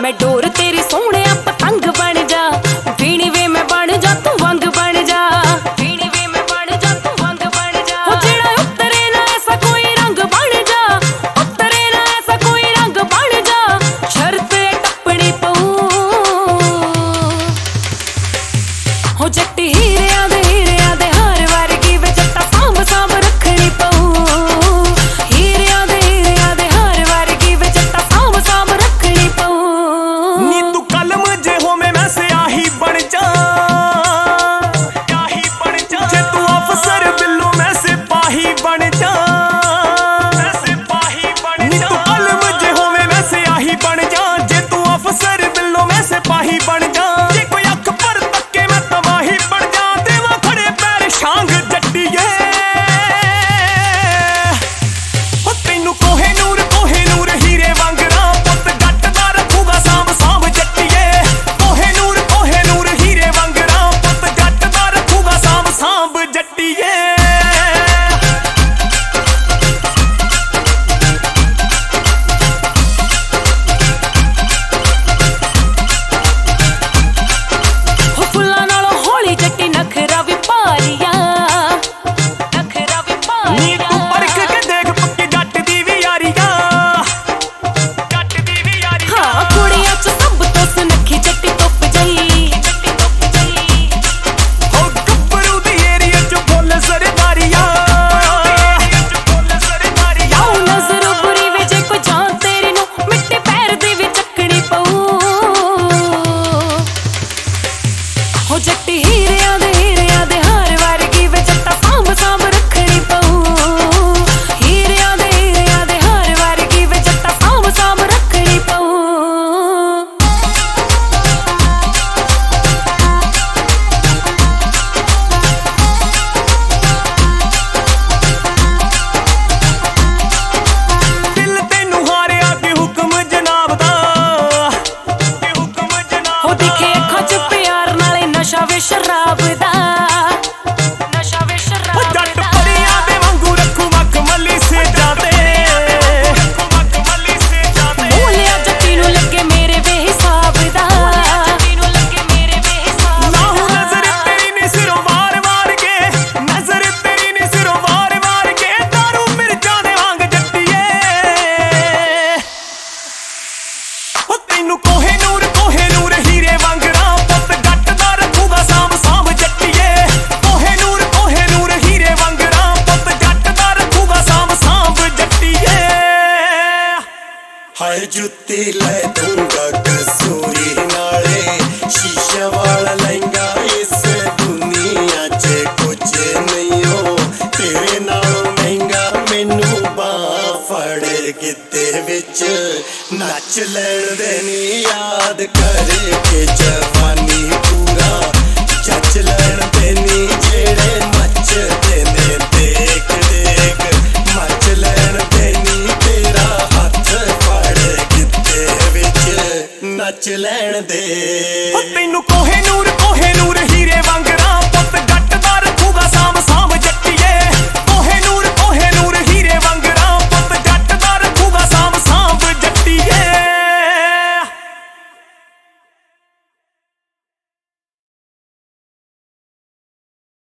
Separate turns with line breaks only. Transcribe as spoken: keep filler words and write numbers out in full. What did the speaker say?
मैं डोर तेरी सोहणिया पतंग बन जा, वीणी वे मैं बन जा तू वंग बन जा, वीणी वे मैं बन जा तू वंग बन जा। हो जेड़ा उतरे ना ऐसा कोई रंग बन जा, उतरे ना ऐसा कोई रंग बन जा, शर्त टप्पणी पऊ। हो जट्टी हीरिया दे हीरिया दे हार वर्गी वे जट्टा सांभ सांभ रखनी पऊ, हीरिया दे हीरिया दे हार वर्गी वे जट्टा सांभ सांभ रखनी पऊ।
नी तू कलम जे होवे मैं स्याही बन जा, स्याही बन जा। जे तू अफसर बिल्लो मैं सिपाही बन जा, मैं सिपाही बन जा। नी तू कलम जे होवे मैं स्याही बन जा, जे तू अफसर बिल्लो मैं सिपाही बन जा। जे कोई अख पर तके मैं तबाही बन जा, देवा खड़े पैर शांग जट्टीए। ओ तैनू कोहे नूर कोहे नूर हीरे वांगड़ा पुत जट दा रखूगा सांभ सांभ जट्टीए। कोहे नूर कोहे नूर हीरे वांगड़ा पुत जट दा रखूगा सांभ सांभ जट्टीए।
हो फुल्लां नालों हौली जट्टी नखरा भी भारिया, नखरा भी
नी
भारिया।
तू परख के देख पक्की जट दी भी यारिया, जट दी भी यारिया।
हाँ कुड़ियां च सब तो सुनखी जट्टी तुप जाई, जट्टी तुप जाई।
हो गब्बरू दी एरिया च फुल सरदारिया, फुल सरदारिया।
आऊ नजर बुरी वे जे कोई जान तेरी नू मिट्टी पैर दी भी चकनी पऊ। हो जट्टी हीरिया दे हीरिया दे हार वर्गी वे जट्टा सांभ सांभ रखनी पऊ, हीरिया दे हीरिया दे हार वर्गी वे जट्टा सांभ सांभ रखनी पऊ।
दिल तैनू हारिया कि हुक्म जनाब दा, कि हुक्म जनाब
हो
दा।
दिखे अखां च प्यार नाले नशा वे शराब दा, नशा वे
ओ
शराब
जट
दा।
परियां दे वांगू रखू मखमली से जाते, रखू मखमली से जाते।
भूलिया जट्टी नू लगे मेरे बेहिसाब दा, जट्टी नू लगे मेरे बेहिसाब
ना हूं
दा।
नजर तेरी ने सिरों वार वार के, नजर तेरी ने सिरों वार वार के, दारू मिर्चां दे वांग जट्टीए। ओ तैनू कोहे नूर कोहे नूर हीरे वांगड़ा पुत जट दा रखूगा सांभ सांभ जट्टीए। कोहे नूर कोहे नूर हीरे वांगड़ा पुत जट दा रखूगा सांभ सांभ जट्टीए।
हाय जुत्ती ले दूंगा कसूरी नाले, शीशा वाला लहंगा इस दुनिया च कुछ नहीं हो, तेरे नालों महंगा मैनू बांह फड़ गिद्दे विच नच लैण दे नी, याद करके जवानी पूरा जच लैण दे नी। जेड़े मचदे ने देख देख मच लैण दे नी, तेरा हत्थ फड़ गिद्दे विच नच लैण दे।